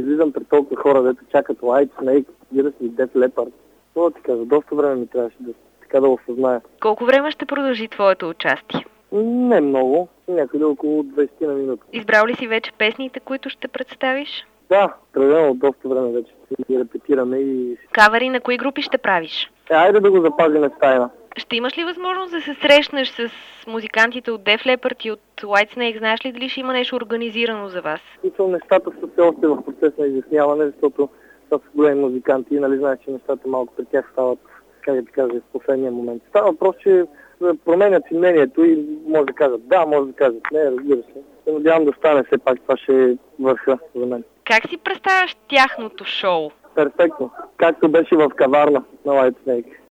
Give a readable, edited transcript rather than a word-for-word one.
излизам при толкова хора, дето чакат White Snake, разбира се, и Def Leppard. Това ти кажа, доста време ми трябваше да го осъзная. Колко време ще продължи твоето участие? Не много, някъде около 20 на минути. Избрал ли си вече песните, които ще представиш? Да, определено доста време вече ги репетираме и... Кавери на кои групи ще правиш? Айде да го запазим в тайна. Ще имаш ли възможност да се срещнеш с музикантите от Def Leppard и от White Snake? Знаеш ли дали ще има нещо организирано за вас? Нещата са все още в процес на изясняване, защото това са големи музиканти и нали знаеш, че нещата малко при тях стават, как да ти кажа, в последния момент. Става въпрос, че променят си мнението и може да кажат да, може да кажат не, разбира се. Се надявам да стане все пак, това ще е върха за мен. Как си представяш тяхното шоу? Перфектно. Както беше в каварна на White Snake.